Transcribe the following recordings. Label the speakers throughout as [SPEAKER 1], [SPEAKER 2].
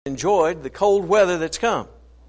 [SPEAKER 1] Enjoyed the cold weather that's come.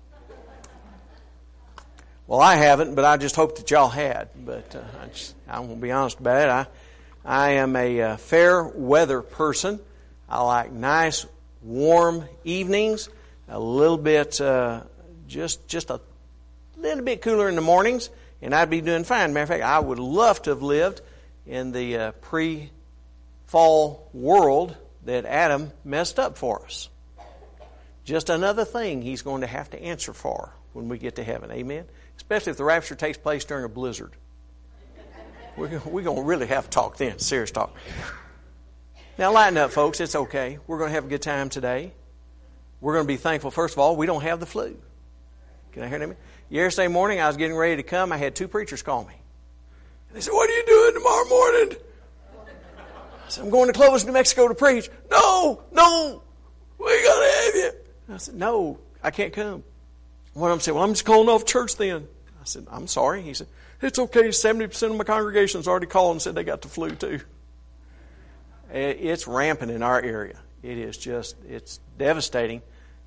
[SPEAKER 1] Well, I haven't, but I just hope that y'all had. But I won't be honest about it. I am a fair weather person. I like nice, warm evenings. A little bit, just a little bit cooler in the mornings, and I'd be doing fine. Matter of fact, I would love to have lived in the pre-fall world that Adam messed up for us. Just another thing he's going to have to answer for when we get to heaven. Amen? Especially if the rapture takes place during a blizzard. We're going to really have to talk then. Serious talk. Now, lighten up, folks. It's okay. We're going to have a good time today. We're going to be thankful, first of all, we don't have the flu. Can I hear that? Yesterday morning, I was getting ready to come. I had 2 preachers call me. They said, "What are you doing tomorrow morning?" I said, "I'm going to Clovis, New Mexico to preach." No, we got to have you. I said, "No, I can't come." One of them said, "Well, I'm just calling off church then." I said, "I'm sorry." He said, "It's okay. 70% of my congregation's already called and said they got the flu too." It's rampant in our area. It's devastating.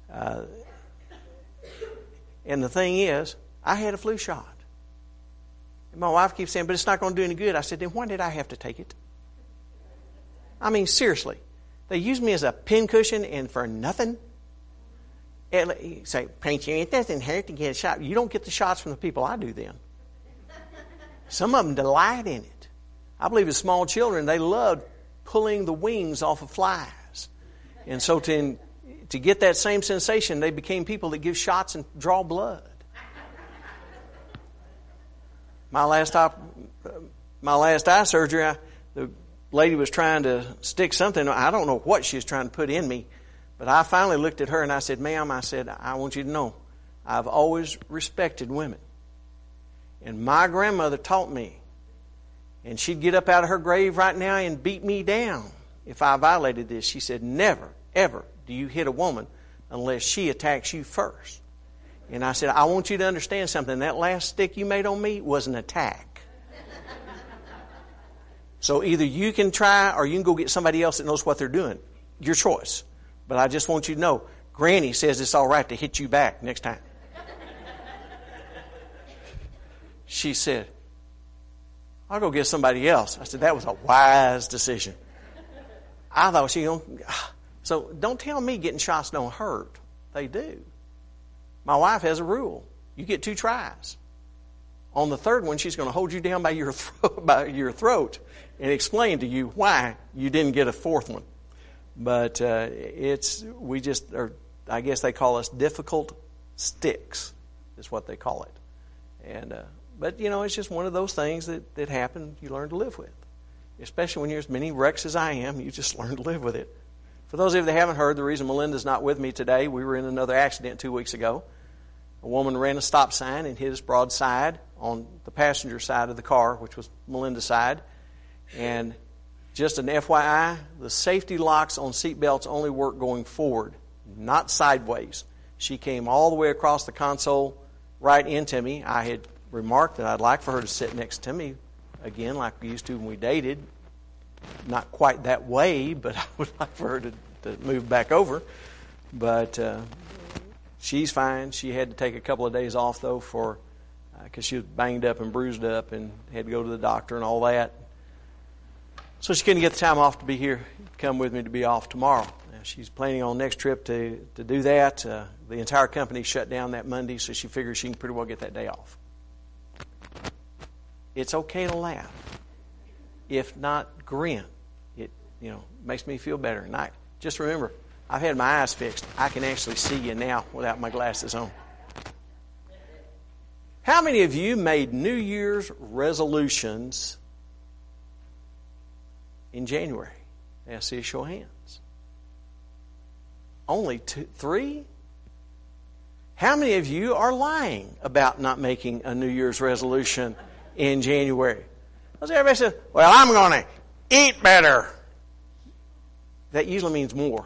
[SPEAKER 1] And the thing is, I had a flu shot. And my wife keeps saying, "But it's not going to do any good." I said, "Then why did I have to take it?" I mean, seriously. They use me as a pincushion and for nothing. And you say, "Preacher, it doesn't hurt to get a shot." You don't get the shots from the people I do then. Some of them delight in it. I believe as small children, they loved pulling the wings off of flies. And so to get that same sensation, they became people that give shots and draw blood. My last eye surgery, the lady was trying to stick something. I don't know what she was trying to put in me. But I finally looked at her and I said, "Ma'am," I said, "I want you to know, I've always respected women. And my grandmother taught me, and she'd get up out of her grave right now and beat me down if I violated this." She said, "Never, ever do you hit a woman unless she attacks you first." And I said, "I want you to understand something. That last stick you made on me was an attack. So either you can try or you can go get somebody else that knows what they're doing. Your choice. But I just want you to know, Granny says it's all right to hit you back next time." She said, "I'll go get somebody else." I said, "That was a wise decision." I thought so don't tell me getting shots don't hurt. They do. My wife has a rule. You get 2 tries. On the 3rd one, she's going to hold you down by your throat and explain to you why you didn't get a 4th one. But I guess they call us difficult sticks, is what they call it. And but it's just one of those things that happen. You learn to live with, especially when you're as many wrecks as I am. You just learn to live with it. For those of you that haven't heard, the reason Melinda's not with me today, we were in another accident 2 weeks ago. A woman ran a stop sign and hit us broadside on the passenger side of the car, which was Melinda's side, and just an FYI, the safety locks on seat belts only work going forward, not sideways. She came all the way across the console right into me. I had remarked that I'd like for her to sit next to me again like we used to when we dated. Not quite that way, but I would like for her to move back over. But she's fine. She had to take a couple of days off, though, because she was banged up and bruised up and had to go to the doctor and all that. So she couldn't get the time off to be here, come with me to be off tomorrow. Now, she's planning on next trip to do that. The entire company shut down that Monday, so she figures she can pretty well get that day off. It's okay to laugh. If not, grin. It makes me feel better. And just remember, I've had my eyes fixed. I can actually see you now without my glasses on. How many of you made New Year's resolutions in January? Now, see a show of hands. Only 3? How many of you are lying about not making a New Year's resolution in January? Everybody says, "Well, I'm going to eat better." That usually means more.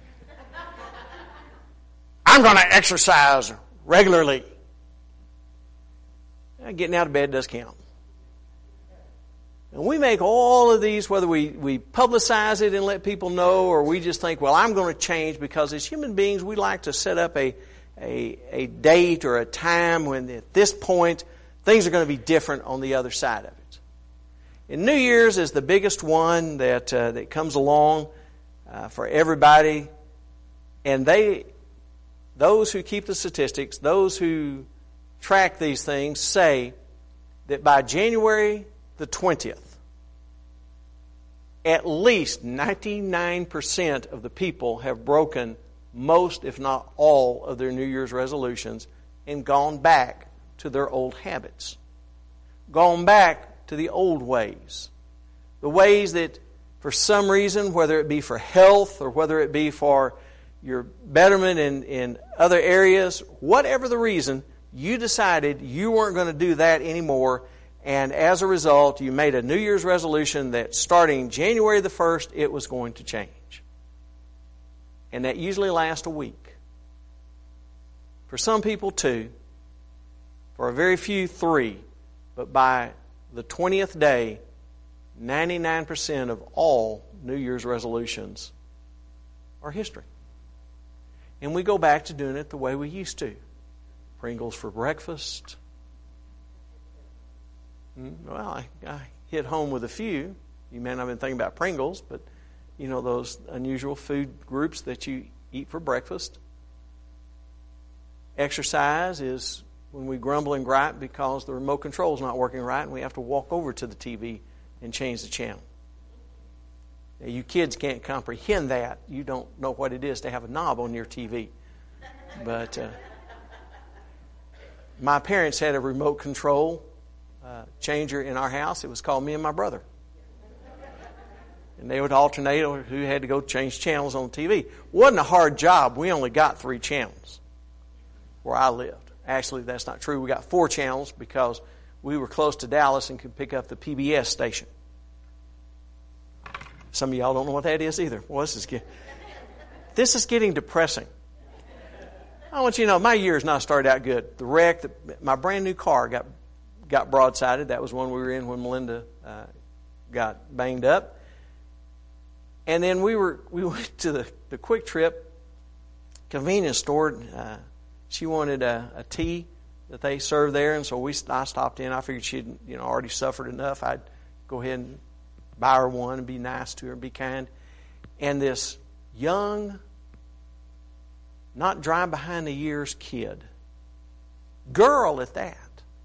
[SPEAKER 1] "I'm going to exercise regularly." Getting out of bed does count. And we make all of these, whether we publicize it and let people know, or we just think, well, I'm going to change, because as human beings, we like to set up a date or a time when at this point, things are going to be different on the other side of it. And New Year's is the biggest one that comes along for everybody. And those who keep the statistics, those who track these things, say that by January the 20th, at least 99% of the people have broken most, if not all, of their New Year's resolutions and gone back to their old habits. Gone back to the old ways. The ways that, for some reason, whether it be for health or whether it be for your betterment in other areas, whatever the reason, you decided you weren't going to do that anymore. And as a result, you made a New Year's resolution that starting January the 1st, it was going to change. And that usually lasts a week. For some people, 2. For a very few, 3. But by the 20th day, 99% of all New Year's resolutions are history. And we go back to doing it the way we used to. Pringles for breakfast. Well, I hit home with a few. You may not have been thinking about Pringles, but you know those unusual food groups that you eat for breakfast. Exercise is when we grumble and gripe because the remote control is not working right and we have to walk over to the TV and change the channel. Now, you kids can't comprehend that. You don't know what it is to have a knob on your TV. But my parents had a remote control changer in our house. It was called Me and My Brother. And they would alternate who had to go change channels on the TV. Wasn't a hard job. We only got 3 channels where I lived. Actually, that's not true. We got 4 channels because we were close to Dallas and could pick up the PBS station. Some of y'all don't know what that is either. Well, this is getting depressing. I want you to know, my year has not started out good. The wreck, my brand new car got broadsided. That was one we were in when Melinda got banged up. And then we went to the Quick Trip convenience store. She wanted a tea that they served there, and so I stopped in. I figured she'd already suffered enough. I'd go ahead and buy her one and be nice to her and be kind. And this young, not dry behind the years kid, girl at that,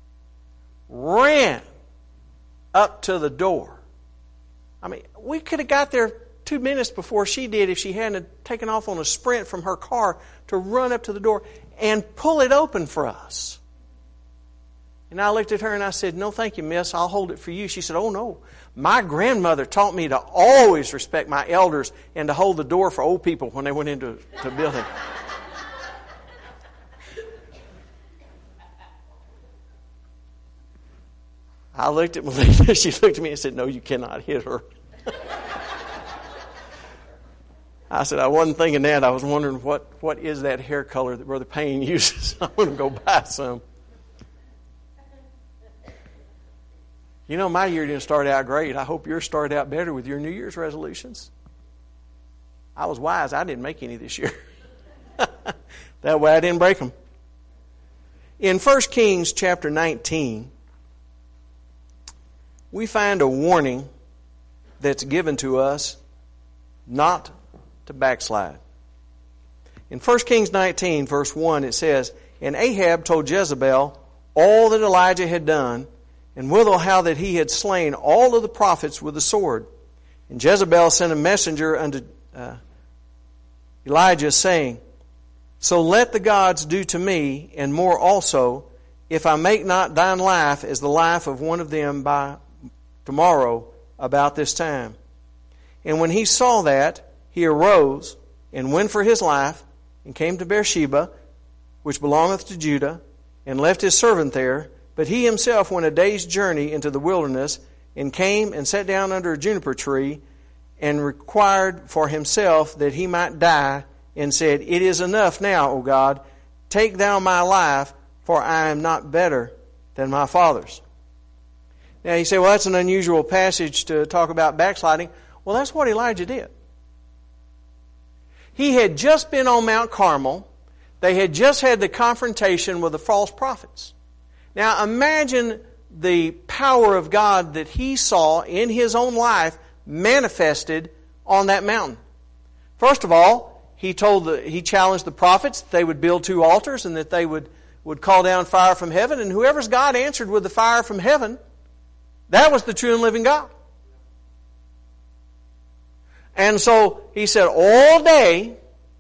[SPEAKER 1] ran up to the door. I mean, we could have got there 2 minutes before she did if she hadn't taken off on a sprint from her car to run up to the door and pull it open for us. And I looked at her and I said, "No, thank you, miss. I'll hold it for you." She said, "Oh, no. My grandmother taught me to always respect my elders and to hold the door for old people when they went into the building." I looked at Melinda. She looked at me and said, "No, you cannot hit her." I said, "I wasn't thinking that. I was wondering what is that hair color that Brother Payne uses. I'm going to go buy some." You know, my year didn't start out great. I hope yours started out better with your New Year's resolutions. I was wise. I didn't make any this year. That way I didn't break them. In 1 Kings chapter 19, we find a warning that's given to us not to backslide. In 1 Kings 19, verse 1, it says, "And Ahab told Jezebel all that Elijah had done, and withal how that he had slain all of the prophets with the sword. And Jezebel sent a messenger unto Elijah, saying, So let the gods do to me, and more also, if I make not thine life as the life of one of them by tomorrow about this time. And when he saw that, he arose and went for his life, and came to Beersheba, which belongeth to Judah, and left his servant there. But he himself went a day's journey into the wilderness, and came and sat down under a juniper tree, and required for himself that he might die, and said, It is enough now, O God, take thou my life, for I am not better than my fathers. Now you say, well, that's an unusual passage to talk about backsliding. Well, that's what Elijah did. He had just been on Mount Carmel. They had just had the confrontation with the false prophets. Now imagine the power of God that he saw in his own life manifested on that mountain. First of all, he challenged the prophets that they would build 2 altars and that they would call down fire from heaven, and whoever's God answered with the fire from heaven, that was the true and living God. And so he said all day,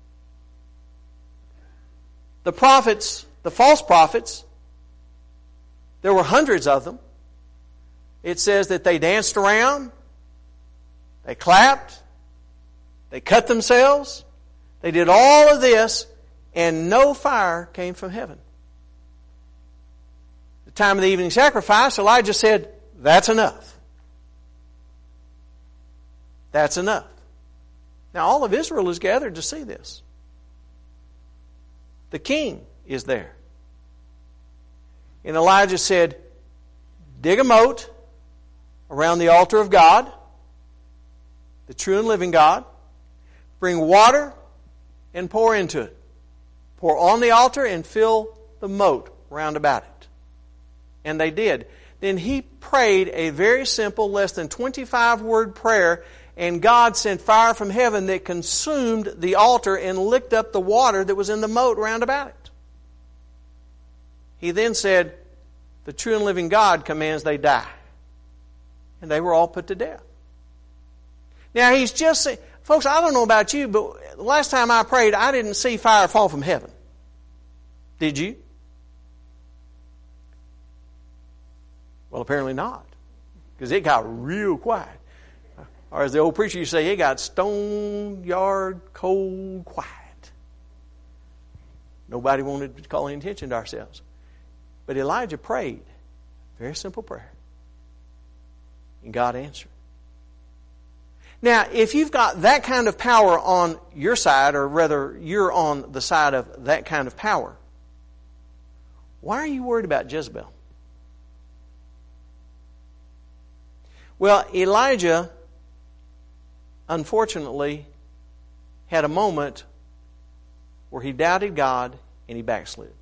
[SPEAKER 1] the prophets, the false prophets, there were hundreds of them. It says that they danced around, they clapped, they cut themselves, they did all of this, and no fire came from heaven. At the time of the evening sacrifice, Elijah said, that's enough. That's enough. Now all of Israel is gathered to see this. The king is there. And Elijah said, dig a moat around the altar of God, the true and living God. Bring water and pour into it. Pour on the altar and fill the moat round about it. And they did. Then he prayed a very simple, less than 25-word prayer, and God sent fire from heaven that consumed the altar and licked up the water that was in the moat round about it. He then said, the true and living God commands they die. And they were all put to death. Now he's just saying, folks, I don't know about you, but the last time I prayed, I didn't see fire fall from heaven. Did you? Well, apparently not. Because it got real quiet. Or as the old preacher used to say, it got stone yard cold quiet. Nobody wanted to call any attention to ourselves. But Elijah prayed a very simple prayer. And God answered. Now, if you've got that kind of power on your side, or rather you're on the side of that kind of power, why are you worried about Jezebel? Well, Elijah, unfortunately, had a moment where he doubted God and he backslid.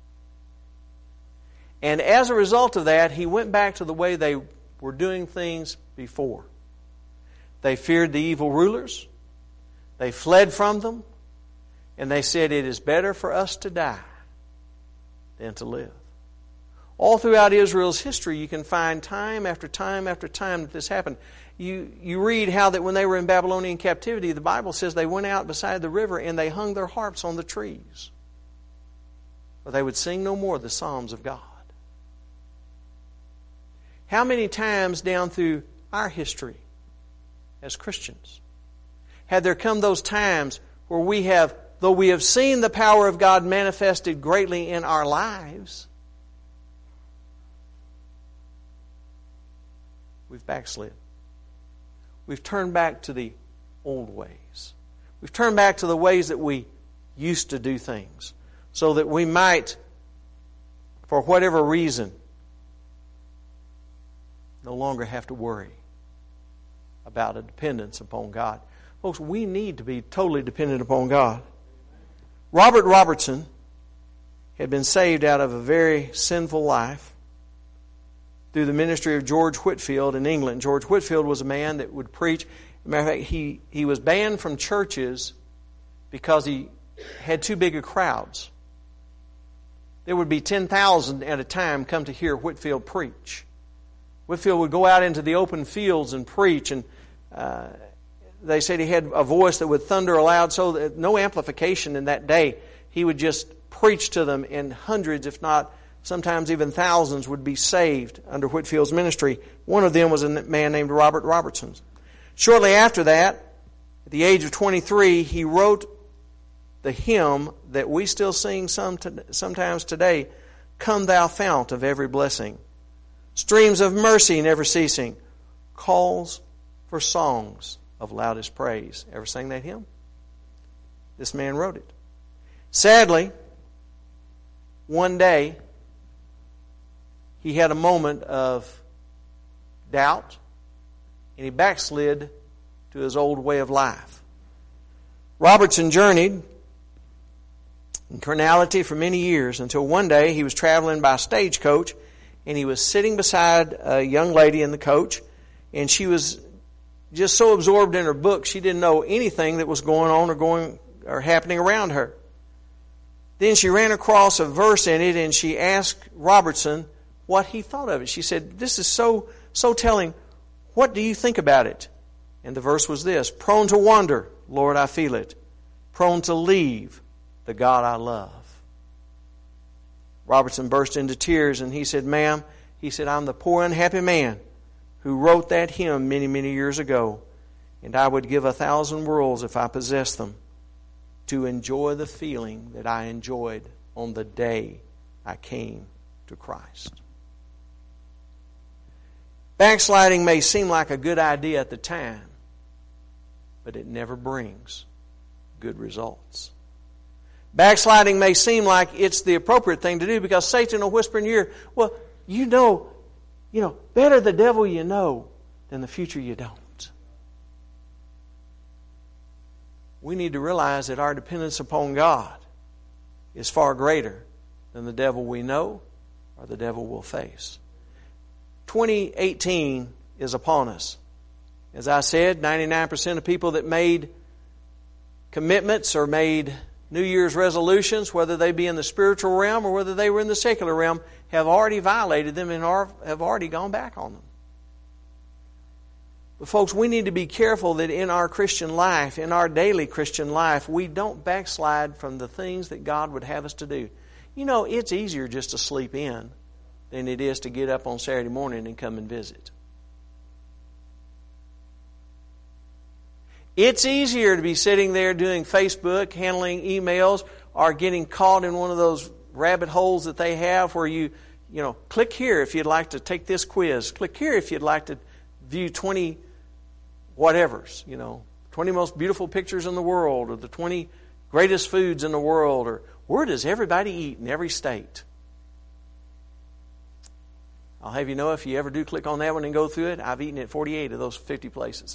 [SPEAKER 1] And as a result of that, he went back to the way they were doing things before. They feared the evil rulers. They fled from them. And they said, it is better for us to die than to live. All throughout Israel's history, you can find time after time after time that this happened. You read how that when they were in Babylonian captivity, the Bible says they went out beside the river and they hung their harps on the trees. But they would sing no more the psalms of God. How many times down through our history as Christians had there come those times where we have, though we have seen the power of God manifested greatly in our lives, we've backslid. We've turned back to the old ways. We've turned back to the ways that we used to do things so that we might, for whatever reason, no longer have to worry about a dependence upon God. Folks, we need to be totally dependent upon God. Robert Robertson had been saved out of a very sinful life through the ministry of George Whitefield in England. George Whitefield was a man that would preach. As a matter of fact, he was banned from churches because he had too big of crowds. There would be 10,000 at a time come to hear Whitefield preach. Whitefield would go out into the open fields and preach, and they said he had a voice that would thunder aloud, so that no amplification in that day. He would just preach to them, and hundreds, if not sometimes even thousands, would be saved under Whitefield's ministry. One of them was a man named Robert Robertson. Shortly after that, at the age of 23, he wrote the hymn that we still sing sometimes today, "Come Thou Fount of Every Blessing. Streams of mercy never ceasing, calls for songs of loudest praise." Ever sang that hymn? This man wrote it. Sadly, one day, he had a moment of doubt, and he backslid to his old way of life. Robertson journeyed in carnality for many years until one day he was traveling by stagecoach and he was sitting beside a young lady in the coach, and she was just so absorbed in her book she didn't know anything that was going on or happening around her. Then she ran across a verse in it and she asked Robertson what he thought of it. She said, "This is so telling. What do you think about it?" And the verse was this: "Prone to wander, Lord, I feel it. Prone to leave the God I love." Robertson burst into tears and he said, "Ma'am," he said, "I'm the poor unhappy man who wrote that hymn many, many years ago, and I would give 1,000 worlds if I possessed them to enjoy the feeling that I enjoyed on the day I came to Christ." Backsliding may seem like a good idea at the time, but it never brings good results. Backsliding may seem like it's the appropriate thing to do because Satan will whisper in your ear, "Well, you know, better the devil you know than the future you don't." We need to realize that our dependence upon God is far greater than the devil we know or the devil we'll face. 2018 is upon us. As I said, 99% of people that made commitments or made New Year's resolutions, whether they be in the spiritual realm or whether they were in the secular realm, have already violated them and have already gone back on them. But folks, we need to be careful that in our Christian life, in our daily Christian life, we don't backslide from the things that God would have us to do. It's easier just to sleep in than it is to get up on Saturday morning and come and visit. It's easier to be sitting there doing Facebook, handling emails, or getting caught in one of those rabbit holes that they have where you click here if you'd like to take this quiz. Click here if you'd like to view 20 whatevers, 20 most beautiful pictures in the world, or the 20 greatest foods in the world, or where does everybody eat in every state. I'll have you know, if you ever do click on that one and go through it, I've eaten at 48 of those 50 places.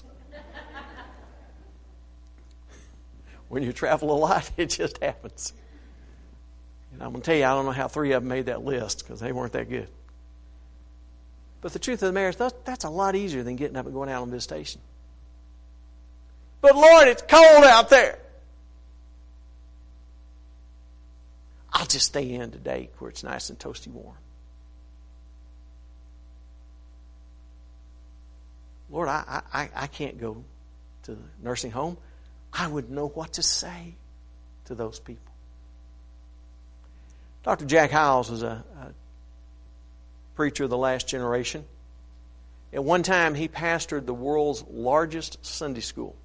[SPEAKER 1] When you travel a lot, it just happens. And I'm going to tell you, I don't know how 3 of them made that list because they weren't that good. But the truth of the matter is, that's a lot easier than getting up and going out on visitation. But Lord, it's cold out there. I'll just stay in today where it's nice and toasty warm. Lord, I can't go to the nursing home. I wouldn't know what to say to those people. Dr. Jack Hyles was a preacher of the last generation. At one time, he pastored the world's largest Sunday school.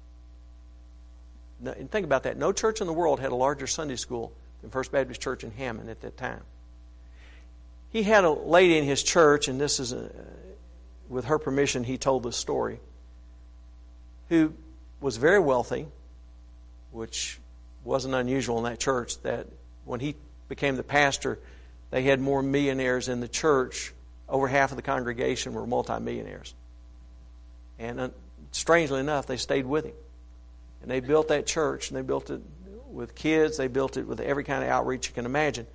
[SPEAKER 1] And think about that. No church in the world had a larger Sunday school than First Baptist Church in Hammond at that time. He had a lady in his church, and this is with her permission, he told this story, who was very wealthy, which wasn't unusual in that church, that when he became the pastor, they had more millionaires in the church. Over half of the congregation were multimillionaires. And strangely enough, they stayed with him. And they built that church, and they built it with kids, they built it with every kind of outreach you can imagine.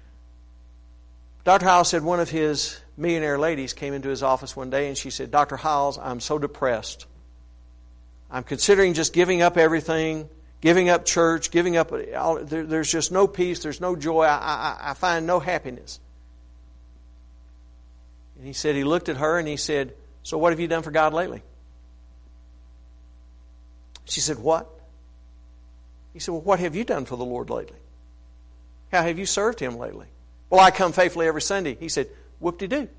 [SPEAKER 1] Dr. Hyles said one of his millionaire ladies came into his office one day and she said, "Dr. Hyles, I'm so depressed. I'm considering just giving up everything, giving up church, giving up all. There's just no peace, there's no joy. I find no happiness." And he said, he looked at her and he said, "So what have you done for God lately?" She said, "What?" He said, "Well, what have you done for the Lord lately? How have you served Him lately?" "Well, I come faithfully every Sunday." He said, "Whoop-de-doo.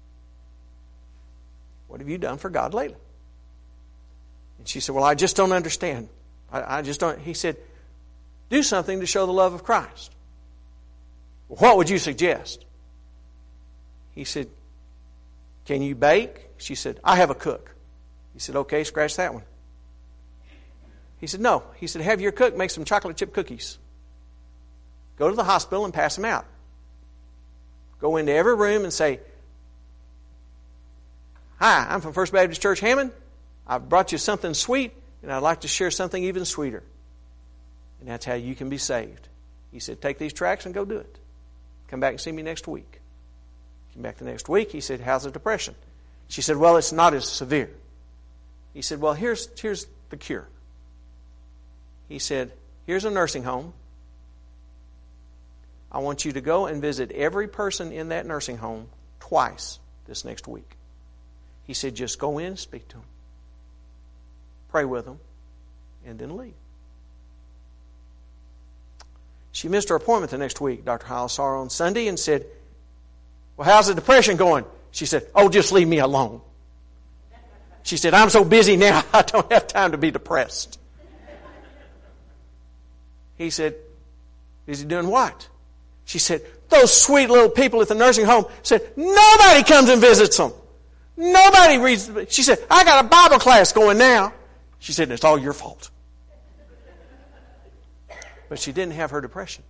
[SPEAKER 1] What have you done for God lately?" And she said, "Well, I just don't understand. I just don't." He said, "Do something to show the love of Christ." "Well, what would you suggest?" He said, "Can you bake?" She said, "I have a cook." He said, "Okay, scratch that one." He said, "No." He said, "Have your cook make some chocolate chip cookies. Go to the hospital and pass them out. Go into every room and say, Hi, I'm from First Baptist Church Hammond. I've brought you something sweet, and I'd like to share something even sweeter. And that's how you can be saved. He said, take these tracts and go do it. Come back and see me next week. Came back the next week. He said, how's the depression? She said, well, it's not as severe. He said, well, here's the cure. He said, here's a nursing home. I want you to go and visit every person in that nursing home twice this next week. He said, just go in and speak to them. Pray with them, and then leave. She missed her appointment the next week. Dr. Howell saw her on Sunday and said, well, how's the depression going? She said, oh, just leave me alone. She said, I'm so busy now, I don't have time to be depressed. He said, is he doing what? She said, those sweet little people at the nursing home said, nobody comes and visits them. Nobody reads. She said, I got a Bible class going now. She said, it's all your fault. But she didn't have her depression.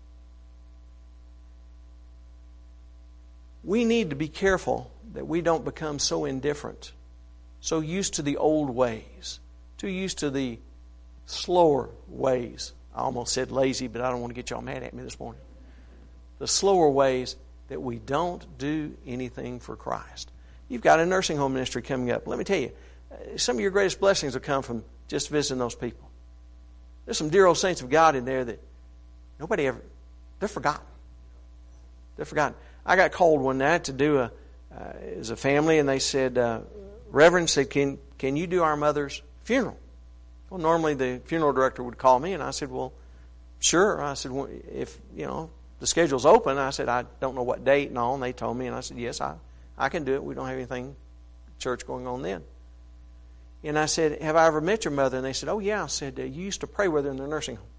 [SPEAKER 1] We need to be careful that we don't become so indifferent, so used to the old ways, too used to the slower ways. I almost said lazy, but I don't want to get y'all mad at me this morning. The slower ways that we don't do anything for Christ. You've got a nursing home ministry coming up. Let me tell you, some of your greatest blessings will come from just visiting those people. There's some dear old saints of God in there that nobody ever, they're forgotten. They're forgotten. I got called one night to do as a family, and they said, Reverend said, can you do our mother's funeral? Well, normally the funeral director would call me, and I said, well, sure. I said, well, if, the schedule's open, I said, I don't know what date and all, and they told me, and I said, yes, I can do it. We don't have anything church going on then. And I said, have I ever met your mother? And they said, oh, yeah. I said, you used to pray with her in the nursing home.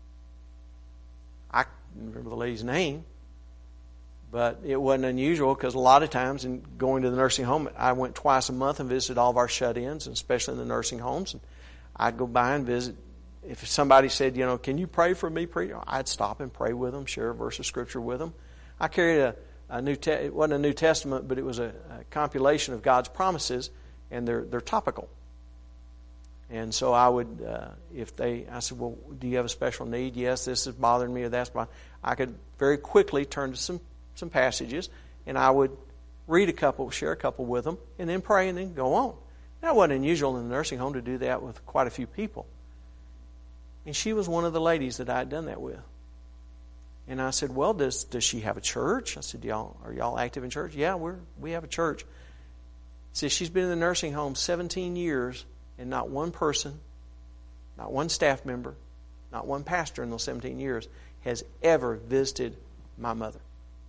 [SPEAKER 1] I can't remember the lady's name, but it wasn't unusual because a lot of times in going to the nursing home, I went twice a month and visited all of our shut-ins, and especially in the nursing homes. And I'd go by and visit. If somebody said, can you pray for me? I'd stop and pray with them, share a verse of Scripture with them. I carried it wasn't a New Testament, but it was a compilation of God's promises, and they're topical. And so I would, I said, well, do you have a special need? Yes, this is bothering me, or that's bothering me. I could very quickly turn to some passages, and I would read a couple, share a couple with them, and then pray, and then go on. That wasn't unusual in the nursing home to do that with quite a few people. And she was one of the ladies that I had done that with. And I said, well, does she have a church? I said, are y'all active in church? Yeah, we have a church. See, she's been in the nursing home 17 years, and not one person, not one staff member, not one pastor in those 17 years has ever visited my mother.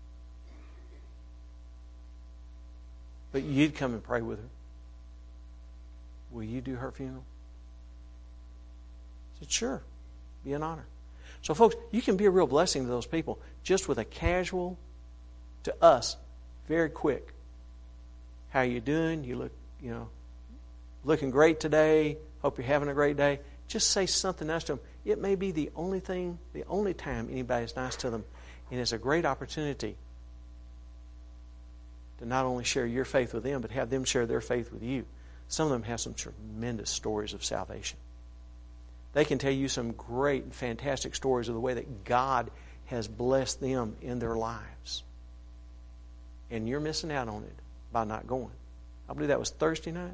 [SPEAKER 1] But you'd come and pray with her. Will you do her funeral? I said, sure. Be an honor. So, folks, you can be a real blessing to those people just with a casual, to us, very quick. How you doing? You look, looking great today. Hope you're having a great day. Just say something nice to them. It may be the only time anybody's nice to them. And it's a great opportunity to not only share your faith with them, but have them share their faith with you. Some of them have some tremendous stories of salvation. They can tell you some great and fantastic stories of the way that God has blessed them in their lives. And you're missing out on it by not going. I believe that was Thursday night.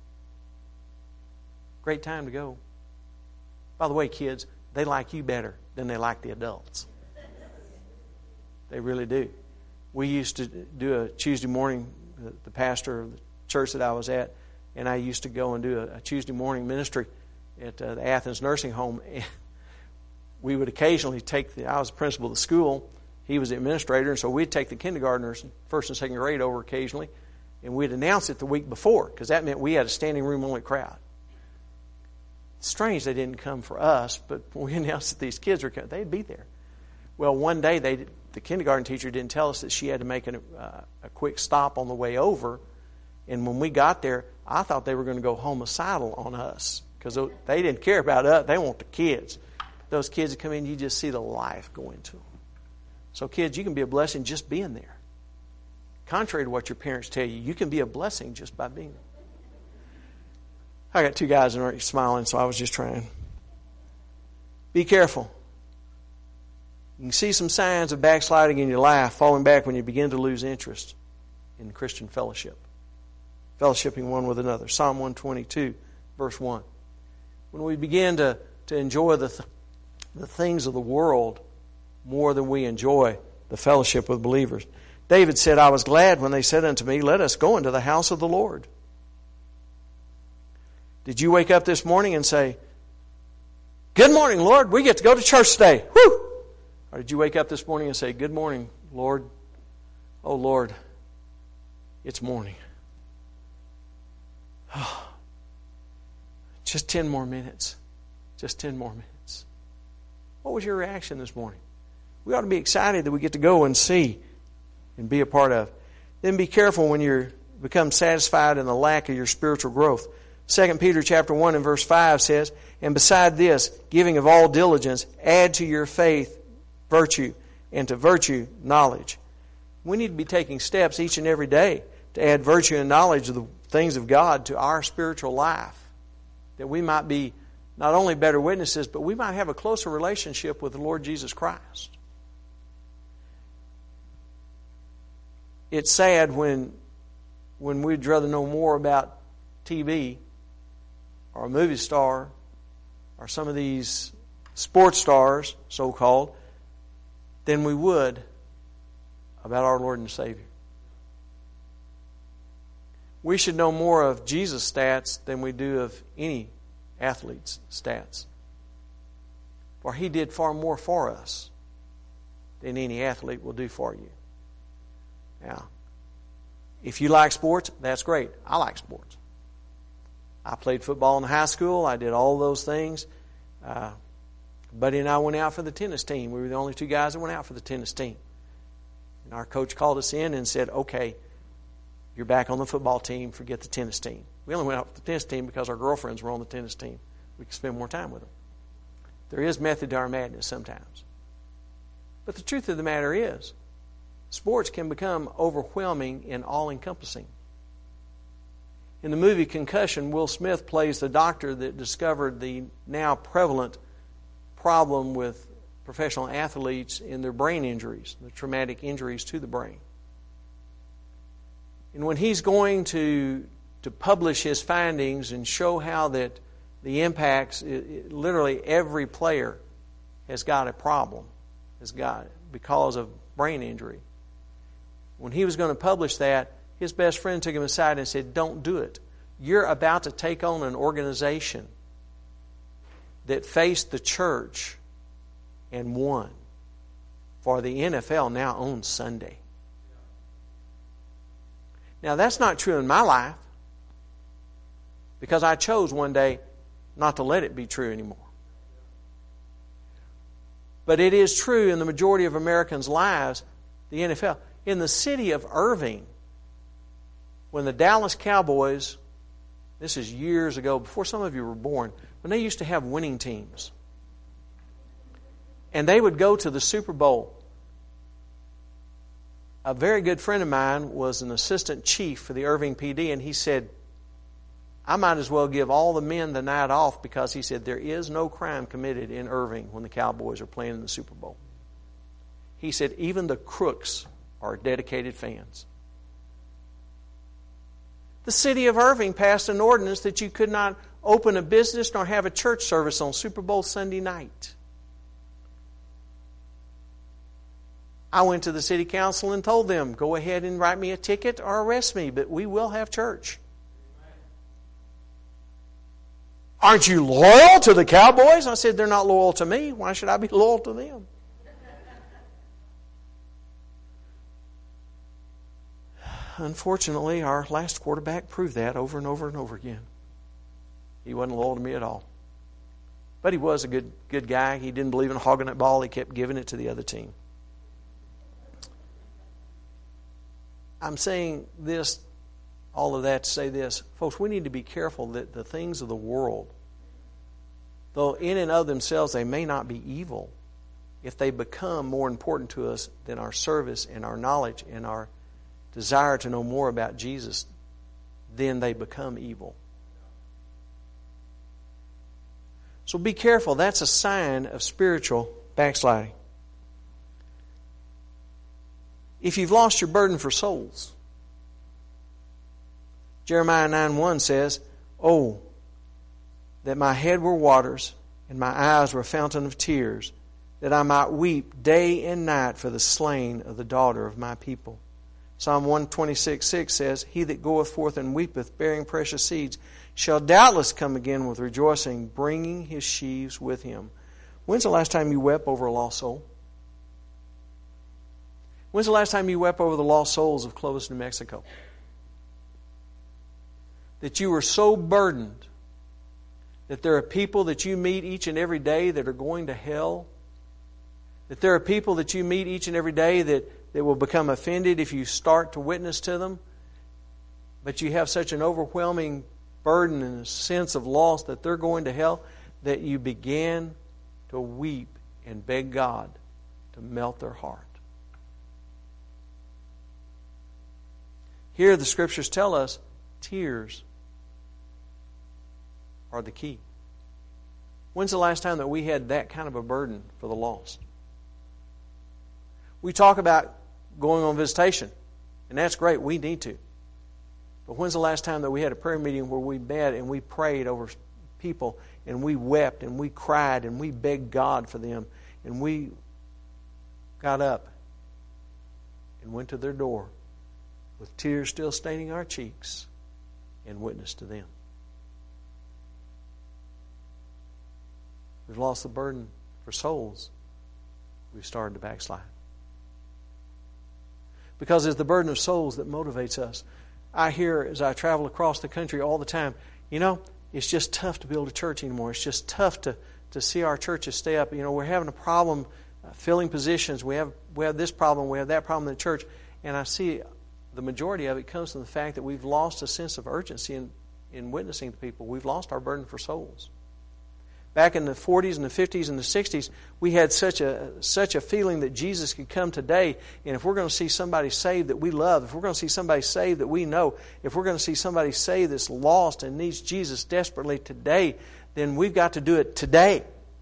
[SPEAKER 1] Great time to go. By the way, kids, they like you better than they like the adults. They really do. We used to do a Tuesday morning, the pastor of the church that I was at, and I used to go and do a Tuesday morning ministry at the Athens Nursing Home. And we would occasionally I was the principal of the school, he was the administrator, and so we'd take the kindergartners, first and second grade, over occasionally, and we'd announce it the week before, because that meant we had a standing room only crowd. It's strange they didn't come for us, but when we announced that these kids were coming, they'd be there. Well, one day the kindergarten teacher didn't tell us that she had to make a quick stop on the way over, and when we got there, I thought they were going to go homicidal on us, because they didn't care about us. They want the kids. Those kids that come in, you just see the life go into them. So kids, you can be a blessing just being there. Contrary to what your parents tell you, you can be a blessing just by being there. I got two guys that aren't smiling, so I was just trying. Be careful. You can see some signs of backsliding in your life, falling back when you begin to lose interest in Christian fellowship. Fellowshipping one with another. Psalm 122, verse 1. When we begin to enjoy the things of the world more than we enjoy the fellowship with believers. David said, I was glad when they said unto me, let us go into the house of the Lord. Did you wake up this morning and say, good morning, Lord, we get to go to church today. Woo! Or did you wake up this morning and say, good morning, Lord. Oh, Lord, it's morning. Oh, just 10 more minutes. Just 10 more minutes. What was your reaction this morning? We ought to be excited that we get to go and see and be a part of. Then be careful when you become satisfied in the lack of your spiritual growth. 2 Peter chapter 1 and verse 5 says, and beside this, giving of all diligence, add to your faith virtue, and to virtue knowledge. We need to be taking steps each and every day to add virtue and knowledge of the things of God to our spiritual life, that we might be not only better witnesses, but we might have a closer relationship with the Lord Jesus Christ. It's sad when we'd rather know more about TV or a movie star or some of these sports stars, so-called, than we would about our Lord and Savior. We should know more of Jesus' stats than we do of any athlete's stats. For He did far more for us than any athlete will do for you. Now, if you like sports, that's great. I like sports. I played football in high school. I did all those things. Buddy and I went out for the tennis team. We were the only two guys that went out for the tennis team. And our coach called us in and said, okay, you're back on the football team, forget the tennis team. We only went out for the tennis team because our girlfriends were on the tennis team. We could spend more time with them. There is method to our madness sometimes. But the truth of the matter is, sports can become overwhelming and all-encompassing. In the movie Concussion, Will Smith plays the doctor that discovered the now prevalent problem with professional athletes in their brain injuries, the traumatic injuries to the brain. And when he's going to publish his findings and show how that the impacts, literally every player has got a problem, because of brain injury. When he was going to publish that, his best friend took him aside and said, don't do it. You're about to take on an organization that faced the church and won. For the NFL now owns Sunday. Now that's not true in my life, because I chose one day not to let it be true anymore. But it is true in the majority of Americans' lives, the NFL. In the city of Irving, when the Dallas Cowboys, this is years ago, before some of you were born, when they used to have winning teams, and they would go to the Super Bowl. A very good friend of mine was an assistant chief for the Irving PD, and he said, I might as well give all the men the night off, because he said there is no crime committed in Irving when the Cowboys are playing in the Super Bowl. He said even the crooks are dedicated fans. The city of Irving passed an ordinance that you could not open a business nor have a church service on Super Bowl Sunday night. I went to the city council and told them, go ahead and write me a ticket or arrest me, but we will have church. Aren't you loyal to the Cowboys? I said, they're not loyal to me. Why should I be loyal to them? Unfortunately, our last quarterback proved that over and over and over again. He wasn't loyal to me at all. But he was a good guy. He didn't believe in hogging that ball. He kept giving it to the other team. I'm saying this, all of that to say this. Folks, we need to be careful that the things of the world, though in and of themselves they may not be evil, if they become more important to us than our service and our knowledge and our desire to know more about Jesus, then they become evil. So be careful. That's a sign of spiritual backsliding. If you've lost your burden for souls, Jeremiah 9:1 says, "Oh, that my head were waters, and my eyes were a fountain of tears, that I might weep day and night for the slain of the daughter of my people." Psalm 126:6 says, "He that goeth forth and weepeth, bearing precious seeds, shall doubtless come again with rejoicing, bringing his sheaves with him." When's the last time you wept over a lost soul? When's the last time you wept over the lost souls of Clovis, New Mexico? That you were so burdened that there are people that you meet each and every day that are going to hell? That there are people that you meet each and every day that will become offended if you start to witness to them? But you have such an overwhelming burden and a sense of loss that they're going to hell that you begin to weep and beg God to melt their heart. Here the Scriptures tell us tears are the key. When's the last time that we had that kind of a burden for the lost? We talk about going on visitation, and that's great. We need to. But when's the last time that we had a prayer meeting where we met and we prayed over people and we wept and we cried and we begged God for them and we got up and went to their door with tears still staining our cheeks and witnessed to them? We've lost the burden for souls. We've started to backslide. Because it's the burden of souls that motivates us. I hear as I travel across the country all the time, it's just tough to build a church anymore. It's just tough to see our churches stay up. We're having a problem filling positions. We have this problem, we have that problem in the church. And I see the majority of it comes from the fact that we've lost a sense of urgency in witnessing to people. We've lost our burden for souls. Back in the 40s and the 50s and the 60s, we had such a feeling that Jesus could come today. And if we're going to see somebody saved that we love, if we're going to see somebody saved that we know, if we're going to see somebody saved that's lost and needs Jesus desperately today, then we've got to do it today.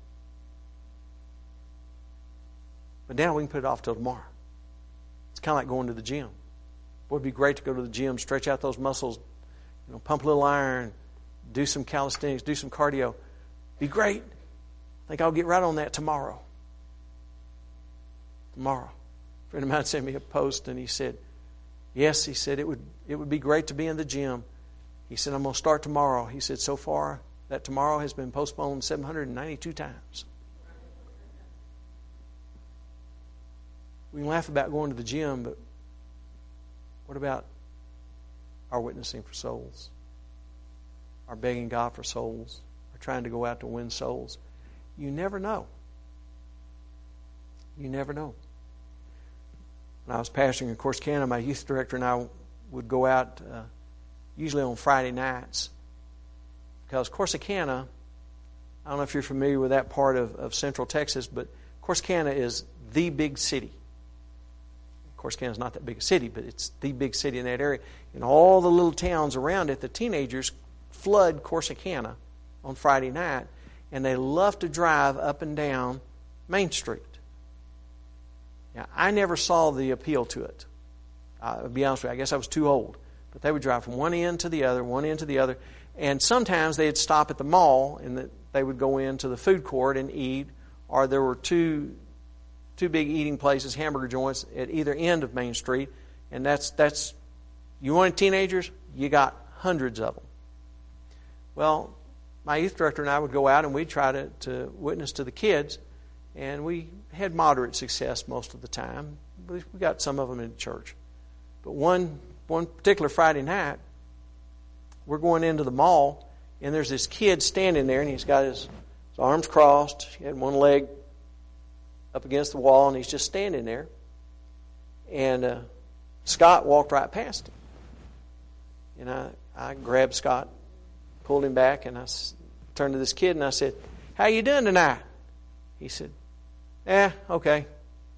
[SPEAKER 1] But now we can put it off till tomorrow. It's kind of like going to the gym. Boy, it'd be great to go to the gym, stretch out those muscles, pump a little iron, do some calisthenics, do some cardio. Be great. I think I'll get right on that tomorrow. Tomorrow. A friend of mine sent me a post and he said, yes, he said, it would be great to be in the gym. He said, I'm going to start tomorrow. He said, so far, that tomorrow has been postponed 792 times. We can laugh about going to the gym, but what about our witnessing for souls? Our begging God for souls? Our trying to go out to win souls? You never know. You never know. When I was pastoring in Corsicana, my youth director and I would go out usually on Friday nights. Because Corsicana, I don't know if you're familiar with that part of Central Texas, but Corsicana is the big city. Corsicana is not that big a city, but it's the big city in that area. And all the little towns around it, the teenagers flood Corsicana on Friday night, and they love to drive up and down Main Street. Now, I never saw the appeal to it. I'll be honest with you, I guess I was too old. But they would drive from one end to the other, and sometimes they'd stop at the mall, and they would go into the food court and eat, or there were two big eating places, hamburger joints, at either end of Main Street, and that's you wanted teenagers, you got hundreds of them. Well, my youth director and I would go out and we'd try to witness to the kids, and we had moderate success most of the time. We got some of them in church. But one particular Friday night, we're going into the mall, and there's this kid standing there, and he's got his arms crossed. He had one leg up against the wall, and he's just standing there. And Scott walked right past him. And I grabbed Scott, pulled him back, and I turned to this kid and I said, how you doing tonight? He said, okay.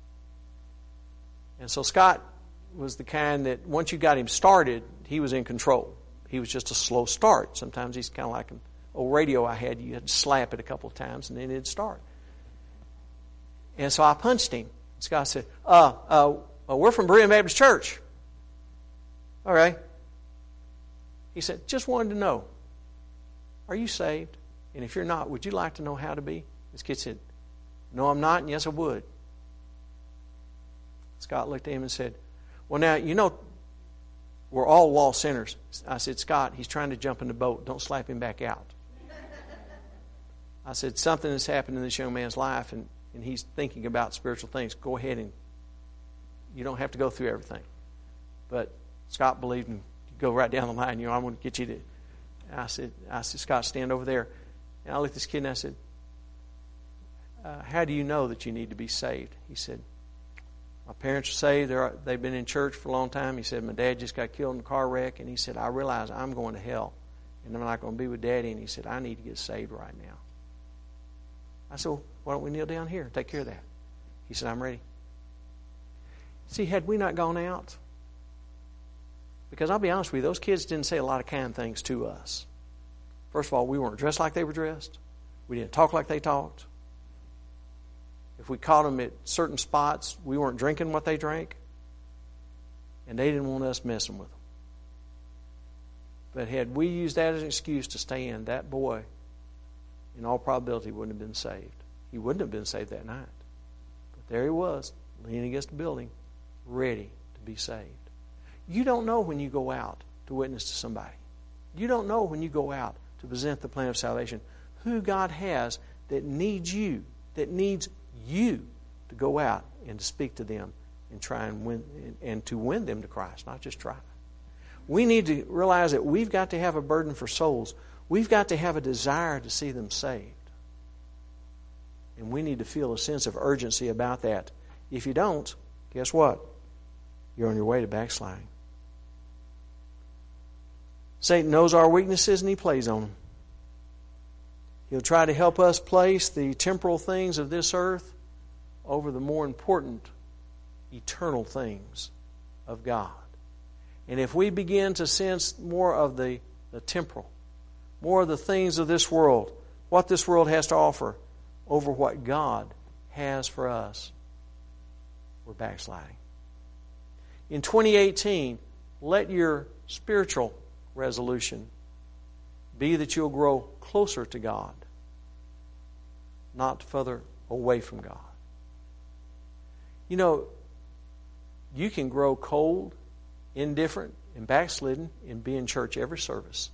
[SPEAKER 1] And so Scott was the kind that once you got him started, he was in control. He was just a slow start. Sometimes he's kind of like an old radio I had, you had to slap it a couple of times and then it'd start. And so I punched him. Scott said, we're from Berean Baptist Church. All right. He said, just wanted to know, are you saved? And if you're not, would you like to know how to be? This kid said, no, I'm not, and yes, I would. Scott looked at him and said, well, now, you know, we're all lost sinners. I said, Scott, he's trying to jump in the boat. Don't slap him back out. I said, something has happened in this young man's life, and he's thinking about spiritual things. Go ahead and you don't have to go through everything. But Scott believed in go right down the line. You know, I want to get you to. I said, Scott, stand over there. And I looked at this kid and I said, how do you know that you need to be saved? He said, my parents are saved. They've been in church for a long time. He said, my dad just got killed in a car wreck. And he said, I realize I'm going to hell. And I'm not going to be with Daddy. And he said, I need to get saved right now. I said, well, why don't we kneel down here and take care of that? He said, I'm ready. See, had we not gone out, because I'll be honest with you, those kids didn't say a lot of kind things to us. First of all, we weren't dressed like they were dressed. We didn't talk like they talked. If we caught them at certain spots, we weren't drinking what they drank. And they didn't want us messing with them. But had we used that as an excuse to stay in, that boy, in all probability, wouldn't have been saved. He wouldn't have been saved that night. But there he was, leaning against the building, ready to be saved. You don't know when you go out to witness to somebody. You don't know when you go out to present the plan of salvation who God has that needs you to go out and to speak to them and try and win them to Christ, not just try. We need to realize that we've got to have a burden for souls. We've got to have a desire to see them saved. And we need to feel a sense of urgency about that. If you don't, guess what? You're on your way to backsliding. Satan knows our weaknesses and he plays on them. He'll try to help us place the temporal things of this earth over the more important eternal things of God. And if we begin to sense more of the temporal, more of the things of this world, what this world has to offer, over what God has for us, we're backsliding. In 2018, let your spiritual resolution be that you'll grow closer to God, not further away from God. You know, you can grow cold, indifferent, and backslidden and be in church every service.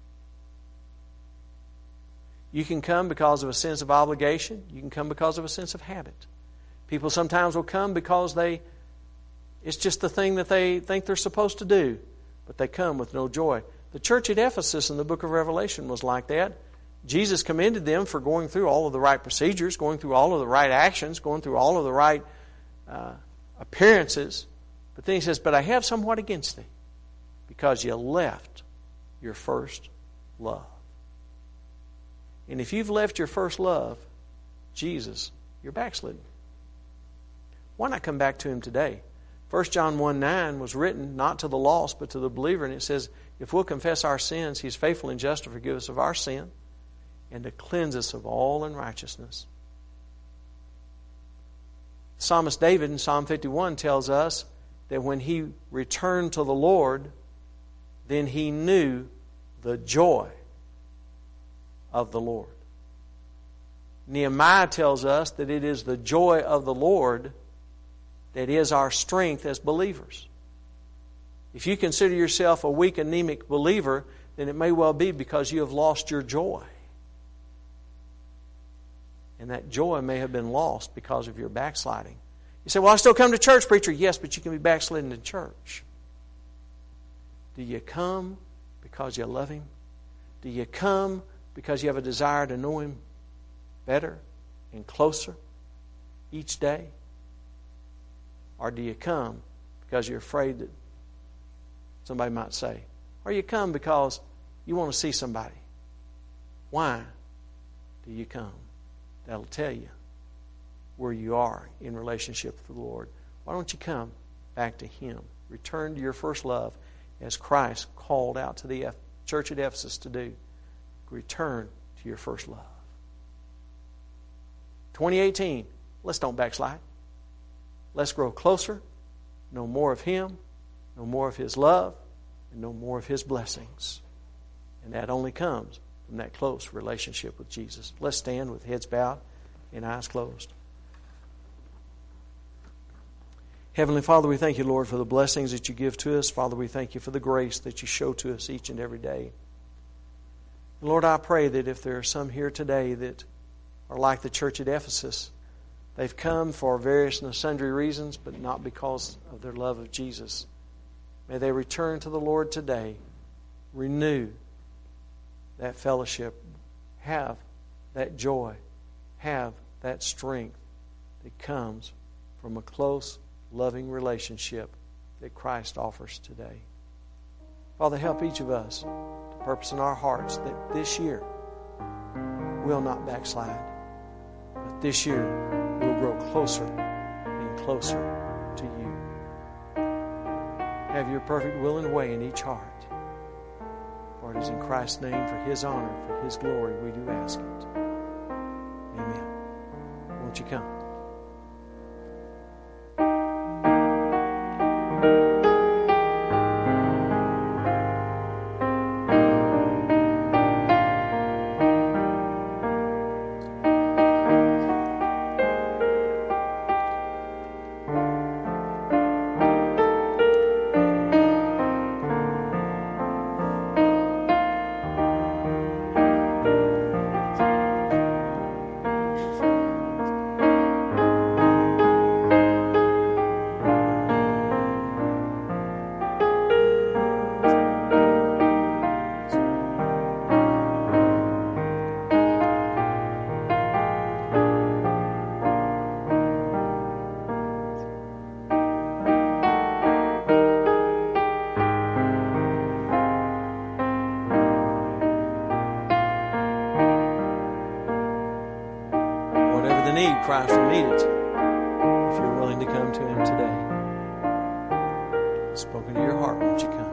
[SPEAKER 1] You can come because of a sense of obligation. You can come because of a sense of habit. People sometimes will come because it's just the thing that they think they're supposed to do, but they come with no joy. The church at Ephesus in the book of Revelation was like that. Jesus commended them for going through all of the right procedures, going through all of the right actions, going through all of the right appearances. But then he says, but I have somewhat against thee, because you left your first love. And if you've left your first love, Jesus, you're backslidden. Why not come back to Him today? 1 John 1:9 was written not to the lost, but to the believer. And it says, if we'll confess our sins, He's faithful and just to forgive us of our sin and to cleanse us of all unrighteousness. The psalmist David in Psalm 51 tells us that when he returned to the Lord, then he knew the joy of the Lord. Nehemiah tells us that it is the joy of the Lord that is our strength as believers. If you consider yourself a weak, anemic believer, then it may well be because you have lost your joy. And that joy may have been lost because of your backsliding. You say, well, I still come to church, preacher. Yes, but you can be backslidden in church. Do you come because you love Him? Do you come because you have a desire to know Him better and closer each day? Or do you come because you're afraid that somebody might say? Or you come because you want to see somebody? Why do you come? That'll tell you where you are in relationship with the Lord. Why don't you come back to Him? Return to your first love as Christ called out to the church at Ephesus to do. return to your first love. 2018, let's don't backslide. Let's grow closer, know more of Him, know more of His love, and know more of His blessings. And that only comes from that close relationship with Jesus. Let's stand with heads bowed and eyes closed. Heavenly Father, we thank you, Lord, for the blessings that you give to us. Father, we thank you for the grace that you show to us each and every day. Lord, I pray that if there are some here today that are like the church at Ephesus, they've come for various and sundry reasons, but not because of their love of Jesus. May they return to the Lord today, renew that fellowship, have that joy, have that strength that comes from a close, loving relationship that Christ offers today. Father, help each of us to purpose in our hearts that this year we'll not backslide, but this year we'll grow closer and closer to you. Have your perfect will and way in each heart. For it is in Christ's name, for His honor, for His glory, we do ask it. Amen. Won't you come? Christ will meet it if you're willing to come to Him today. Spoken to your heart, won't you come?